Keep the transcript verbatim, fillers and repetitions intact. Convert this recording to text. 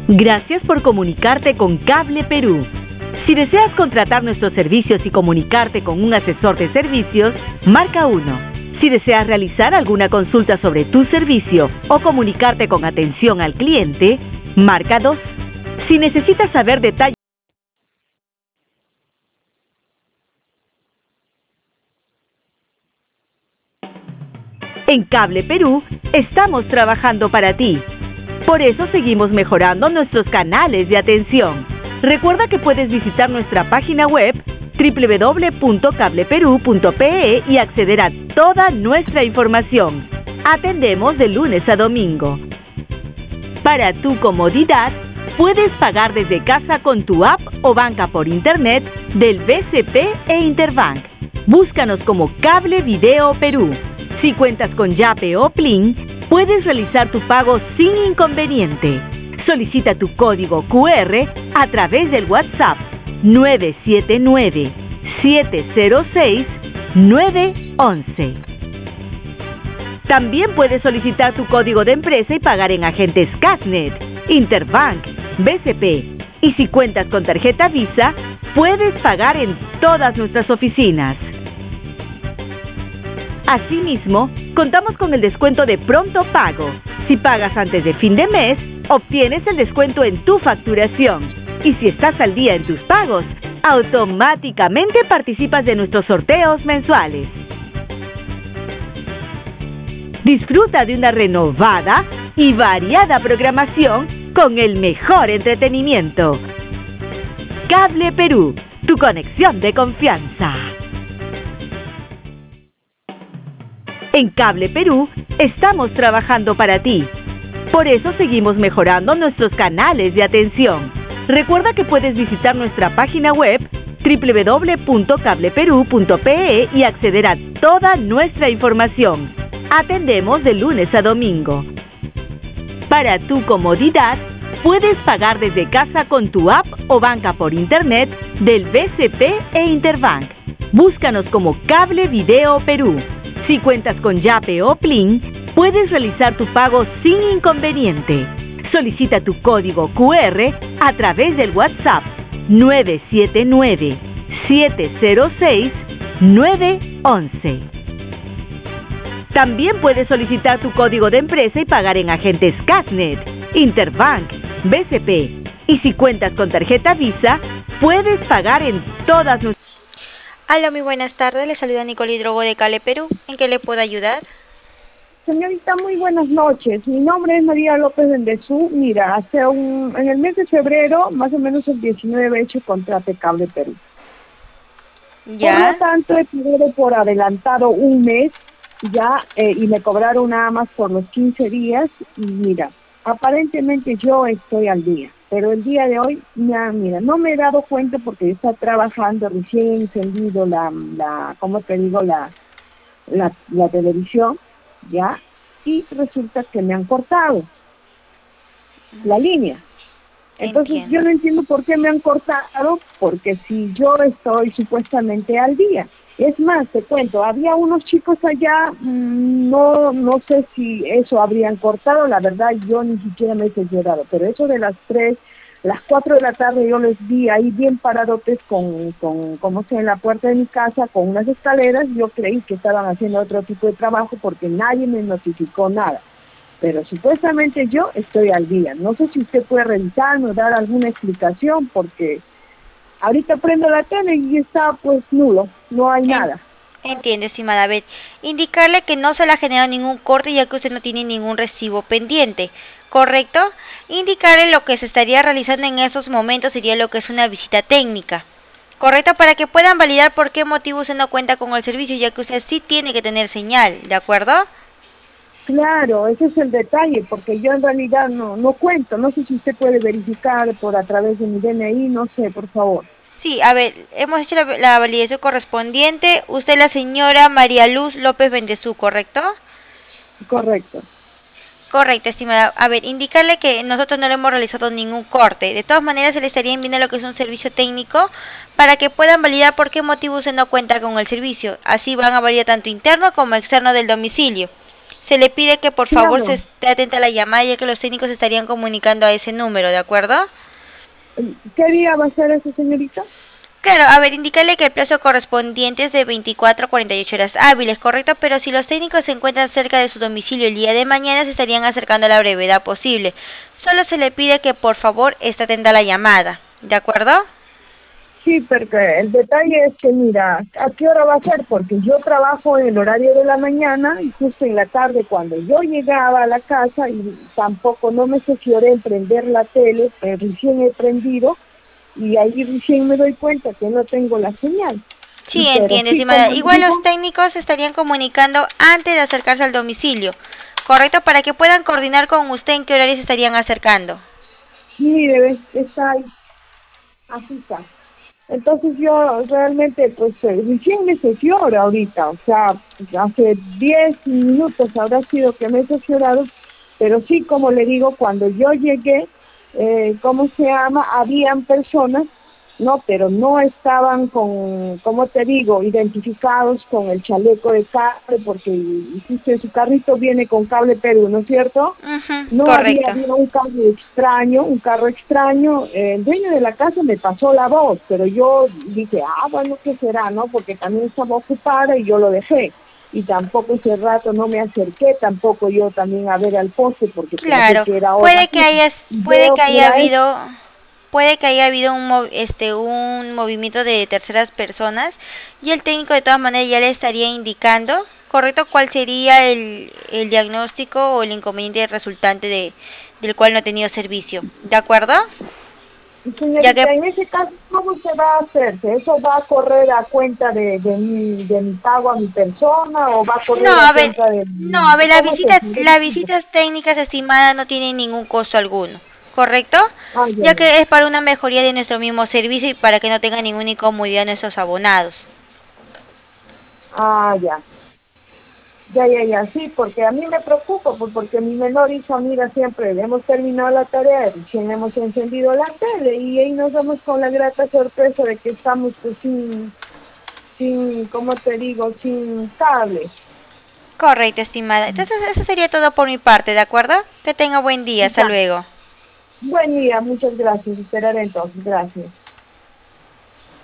Gracias por comunicarte con Cable Perú. Si deseas contratar nuestros servicios y comunicarte con un asesor de servicios, marca uno. Si deseas realizar alguna consulta sobre tu servicio o comunicarte con atención al cliente, marca dos. Si necesitas saber detalles en Cable Perú, estamos trabajando para ti. Por eso seguimos mejorando nuestros canales de atención. Recuerda que puedes visitar nuestra página web doble u doble u doble u punto cable perú punto pe e y acceder a toda nuestra información. Atendemos de lunes a domingo. Para tu comodidad, puedes pagar desde casa con tu app o banca por internet del B C P e Interbank. Búscanos como Cable Video Perú. Si cuentas con Yape o Plin, puedes realizar tu pago sin inconveniente. Solicita tu código cu erre a través del WhatsApp nueve siete nueve, siete cero seis, nueve uno. También puedes solicitar tu código de empresa y pagar en agentes Cashnet, Interbank, B C P. Y si cuentas con tarjeta Visa, puedes pagar en todas nuestras oficinas. Asimismo, contamos con el descuento de pronto pago. Si pagas antes de fin de mes, obtienes el descuento en tu facturación. Y si estás al día en tus pagos, automáticamente participas de nuestros sorteos mensuales. Disfruta de una renovada y variada programación con el mejor entretenimiento. Cable Perú, tu conexión de confianza. En Cable Perú, estamos trabajando para ti. Por eso seguimos mejorando nuestros canales de atención. Recuerda que puedes visitar nuestra página web doble u doble u doble u punto cable perú punto pe e y acceder a toda nuestra información. Atendemos de lunes a domingo. Para tu comodidad, puedes pagar desde casa con tu app o banca por internet del B C P e Interbank. Búscanos como Cable Video Perú. Si cuentas con Yape o Plin, puedes realizar tu pago sin inconveniente. Solicita tu código cu erre a través del WhatsApp nueve siete nueve, siete cero seis, nueve uno. También puedes solicitar tu código de empresa y pagar en agentes Cashnet, Interbank, B C P. Y si cuentas con tarjeta Visa, puedes pagar en todas nuestras... Hola, muy buenas tardes. Le saluda Nicole Drogo de Cable Perú. ¿En qué le puedo ayudar? Señorita, muy buenas noches. Mi nombre es María López Bendezú. Mira, hace un, en el mes de febrero, más o menos el diecinueve, he hecho contrato de Cable Perú. ¿Ya? Por lo tanto, he pagado por adelantado un mes ya eh, y me cobraron nada más por los quince días. Y mira, aparentemente yo estoy al día, pero el día de hoy, ya, mira, no me he dado cuenta porque yo estaba trabajando, recién he encendido la, la ¿cómo te digo?, la, la, la televisión, ¿ya? Y resulta que me han cortado la línea. Entonces Entiendo. yo no entiendo por qué me han cortado, porque si yo estoy supuestamente al día. Es más, te cuento, había unos chicos allá, mmm, no no sé si eso habrían cortado, la verdad yo ni siquiera me he cerciorado, pero eso de las tres, las cuatro de la tarde yo les vi ahí bien paradotes con, con, como sea, en la puerta de mi casa, con unas escaleras. Yo creí que estaban haciendo otro tipo de trabajo porque nadie me notificó nada. Pero supuestamente yo estoy al día. No sé si usted puede revisarme o dar alguna explicación, porque ahorita prendo la tele y está pues nulo, no hay nada. Entiendo, estimada. A ver, indicarle que no se le ha generado ningún corte ya que usted no tiene ningún recibo pendiente, ¿correcto? Indicarle lo que se estaría realizando en esos momentos sería lo que es una visita técnica, ¿correcto? Para que puedan validar por qué motivo usted no cuenta con el servicio, ya que usted sí tiene que tener señal, ¿de acuerdo? Claro, ese es el detalle, porque yo en realidad no no cuento. No sé si usted puede verificar por a través de mi D N I, no sé, por favor. Sí, a ver, hemos hecho la, la validación correspondiente. Usted es la señora María Luz López Bendezú, ¿correcto? Correcto. Correcto, estimada. A ver, indicarle que nosotros no le hemos realizado ningún corte. De todas maneras, se le estaría enviando lo que es un servicio técnico para que puedan validar por qué motivo usted no cuenta con el servicio. Así van a validar tanto interno como externo del domicilio. Se le pide que por favor Dígame. se esté atenta a la llamada, ya que los técnicos se estarían comunicando a ese número, ¿de acuerdo? ¿Qué día va a ser eso, señorita? Claro, a ver, indicarle que el plazo correspondiente es de veinticuatro a cuarenta y ocho horas hábiles, ¿correcto? Pero si los técnicos se encuentran cerca de su domicilio el día de mañana, se estarían acercando a la brevedad posible. Solo se le pide que por favor esté atenta a la llamada, ¿de acuerdo? Sí, porque el detalle es que, mira, ¿a qué hora va a ser? Porque yo trabajo en el horario de la mañana y justo en la tarde cuando yo llegaba a la casa y tampoco no me cercioré en prender la tele, eh, recién he prendido y ahí recién me doy cuenta que no tengo la señal. Sí, Y, pero entiende, sí, estimada. como le Igual los digo, técnicos se estarían comunicando antes de acercarse al domicilio, ¿correcto? Para que puedan coordinar con usted en qué horario se estarían acercando. mire, ves, está ahí, así está. Entonces yo realmente, pues, eh, recién me cercioro ahorita, o sea, hace diez minutos habrá sido que me he cerciorado, pero sí, como le digo, cuando yo llegué, eh, ¿cómo se llama? Habían personas, no, pero no estaban con, ¿cómo te digo?, identificados con el chaleco de cable, porque hiciste, su carrito viene con cable Perú, ¿no es cierto? Ujú, No había, correcto. había un carro extraño, un carro extraño, eh, el dueño de la casa me pasó la voz, pero yo dije, ah, bueno, ¿qué será, no? Porque también estaba ocupada y yo lo dejé. Y tampoco ese rato no me acerqué, tampoco yo también a ver al poste, porque pensé Claro, que era otra puede que cosa. haya, Y puede veo que que haya era esto. habido, puede que haya habido un, mov- este, un movimiento de terceras personas y el técnico de todas maneras ya le estaría indicando, correcto, cuál sería el, el diagnóstico o el inconveniente resultante de, del cual no ha tenido servicio, ¿de acuerdo? Y Ya que señorita, en ese caso, ¿cómo se va a hacerse? ¿Eso va a correr a cuenta de, de, mi, de mi pago a mi persona o va a no, correr a a ver, cuenta de... no, a ver, las ¿Cómo se visitas, las hace? visitas técnicas estimadas no tienen ningún costo alguno, ¿correcto? Ah, ya, Ya ya. que es para una mejoría de nuestro mismo servicio y para que no tengan ninguna incomodidad nuestros abonados. Ah, ya. Ya, ya, ya, sí, porque a mí me preocupa, pues porque mi menor hijo, mira, siempre hemos terminado la tarea, recién hemos encendido la tele y ahí nos vamos con la grata sorpresa de que estamos pues sin, sin, ¿cómo te digo?, sin cable. Correcto, estimada. Entonces, eso sería todo por mi parte, ¿de acuerdo? Que tenga buen día. Hasta Ya. luego. Buen día, muchas gracias, esperaré entonces, gracias.